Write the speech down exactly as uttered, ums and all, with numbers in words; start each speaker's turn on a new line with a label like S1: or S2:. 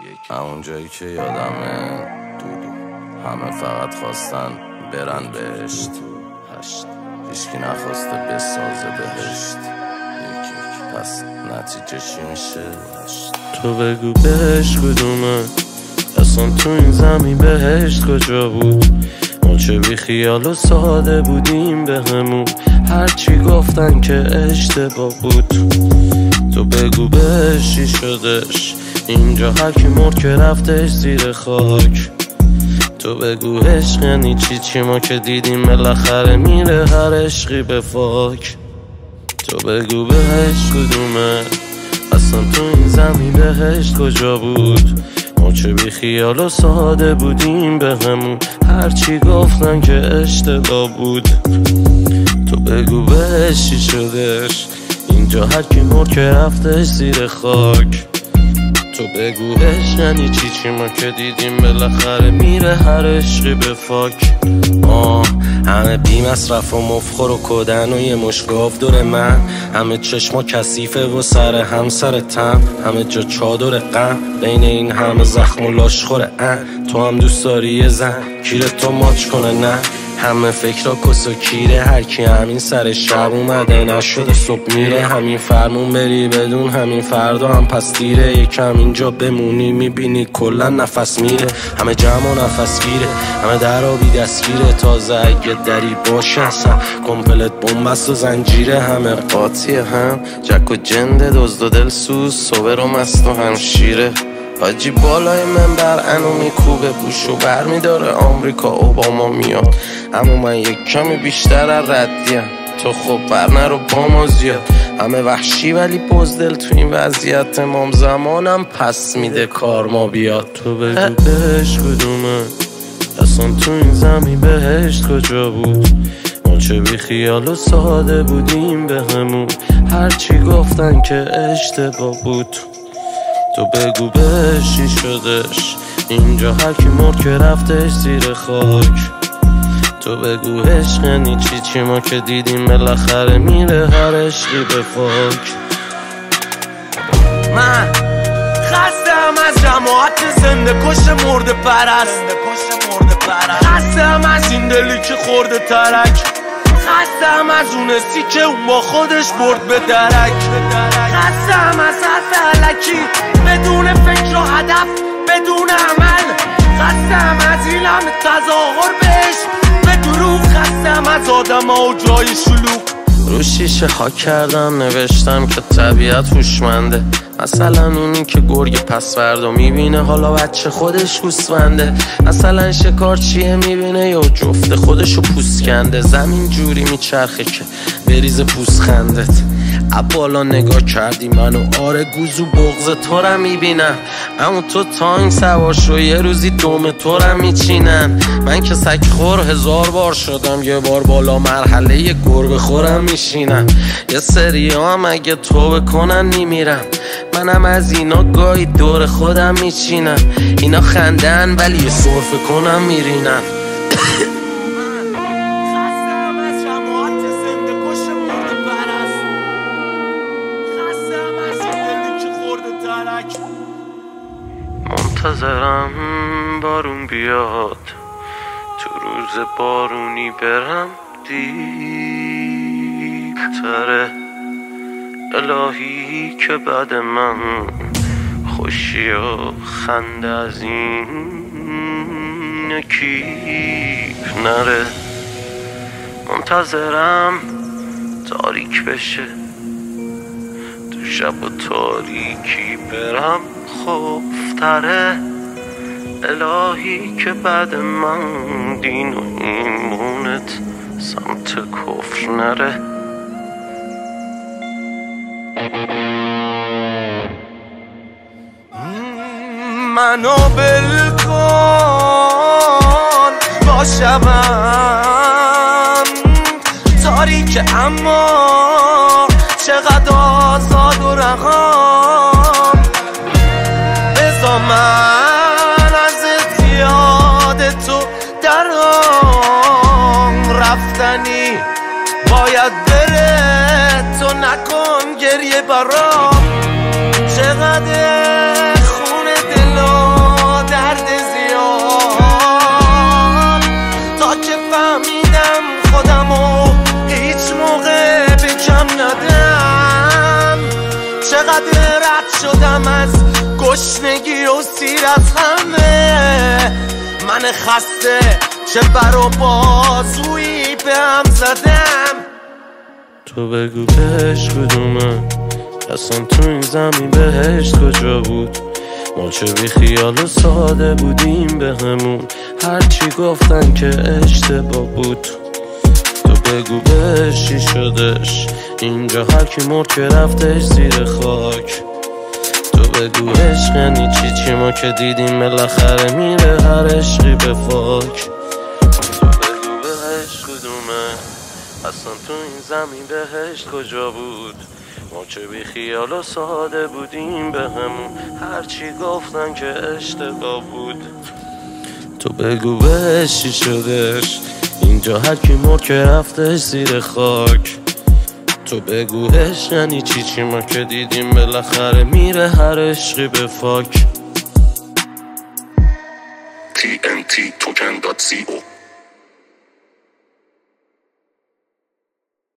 S1: همون جایی که یادمه دودو همه فقط خواستن برن بهشت، هیچکی نخواسته بسازه بهشت. پس نتیجه چی میشه؟
S2: تو بگو بهشت کدومه؟ اصلا تو این زمین بهشت کجا بود؟ ما چه بی خیال و ساده بودیم به همون، هرچی گفتن که اشتباه بود. تو بگو بهشت چی شدش؟ اینجا هرکی مرد که رفتش زیر خاک. تو بگو عشق یعنی چی؟ چی ما که دیدیم بالاخره میره هر عشقی به فاک. تو بگو بهشت کدومه؟ اصلا تو این زمین بهشت کجا بود؟ ما چه بی خیال و ساده بودیم به همون، هرچی گفتن که اشتباه بود. تو بگو بهشت چی شدش؟ اینجا هرکی مرد که رفتش زیر خاک. تو بگو عشق یعنی چی؟ چی ما که دیدیم بالاخره میره هر عشقی به فاک.
S3: آه همه بی مصرف و مفخور و کدن و یه مشگاف دور من، همه چشما کثیفه و سر هم سر تم، همه جا چادر غم بین این همه زخم و لاشخور ان. تو هم دوست داری یه زن کیره تو ماچ کنه؟ نه همه فکرها کس و کیره، هرکی همین سر شب اومده نشده صبح میره. همین فرمون بری بدون همین فردا هم پس دیره، یکم اینجا بمونی میبینی کلا نفس میره. همه جمع و نفس گیره، همه در آبی دستگیره، تازه اگه دری باشه اصلا کمپلت بومبست و زنجیره. همه قاطیه هم جک و جنده دزد و دلسوز صبر و مست و همشیره. حاجی بالای منبر انو میکوبه بوشو بر میداره آمریکا اوباما میاد، اما من یک کمی بیشتر از ردیم. تو خب بر نرو با ما زیاد، همه وحشی ولی بزدل تو این وضعیت امام زمانم پس میده کار ما بیاد.
S2: تو بگو بهشت کدومه؟ اصلا تو این زمین بهشت کجا بود؟ ما چه بی خیال و ساده بودیم به همون، هرچی گفتن که اشتباه بود. تو بگو بهشت چی شدش؟ اینجا هرکی مرد که رفتش زیر خاک. تو بگو عشق یعنی چی؟ چی ما که دیدیم بالاخره میره هر عشقی به فاک.
S4: من خستم از جماعت زنده کش مرده پرست، خستم از این دلی که خورده ترک، خستم از اون سی که اون با خودش برد به درک، خستم از حرف علکی بدون فکر و هدف بدون عمل، خستم از این همه تظاهر بهش به دروغ، خستم از آدم ها و جای شلوغ.
S2: رو شیشه خاک کردم نوشتم که طبیعت هوشمنده، مثلا اونی که گرگ پس فردا میبینه حالا بچه خودش گوسفنده، مثلا شکار چیه میبینه یا جفت خودشو پوست کنده. زمین جوری میچرخه که بریز پوست خندت، بالا نگاه کردی منو آره گوزو بغض تو را میبینم، اما تو تانگ سوار شو یه روزی دوم تو را میچینن. من که سگ خور هزار بار شدم یه بار بالا مرحله یه گربه خورم میشینم. یه سری هم اگه تو بکنن میمیرم، منم از اینا گاهی دور خودم میچینم. اینا خندن ولی یه صرفه کنم میرینم. منتظرم بارون بیاد، تو روز بارونی برم دیرتره. الهی که بعد من خوشی و خنده از این کیف نره. منتظرم تاریک بشه، تو شب و تاریکی برم خوفتره. الهی که بعد من دین و ایمونت سمت کفر نره.
S4: منو بلکن با شبم تاریک اما چقدر آزاد و رقم. بذار من ازت یاد تو درام رفتنی باید بره، تو نکن گریه برام. چقدر خون دلم رد شدم از گشنگی و سیر از همه. من خسته چه بر و بازویی به هم زدم.
S2: تو بگو بهش کدومه اصلا تو این زمین بهشت کجا بود؟ ما چه بی خیال و ساده بودیم به همون، هرچی گفتن که اشتباه بود. تو بگو بهش چی شدش اینجا، هر کی مرد که رفتش زیر خاک. تو بگو عشق یعنی چی، چی ما که دیدیم بالاخره میره هر عشقی به فاک. تو بگو بهش کدومه اصلا تو این زمین بهشت کجا بود؟ ما چه بی خیال و ساده بودیم به همون، هرچی گفتن که اشتباه بود. تو بگو بهش چی شدش اینجا، هر کی مرد که رفتش زیر خاک. تو بگو عشق یعنی چی، چی ما که دیدیم بالاخره میره هر عشقی به فاک.
S5: تی ان تی توکن دات سی او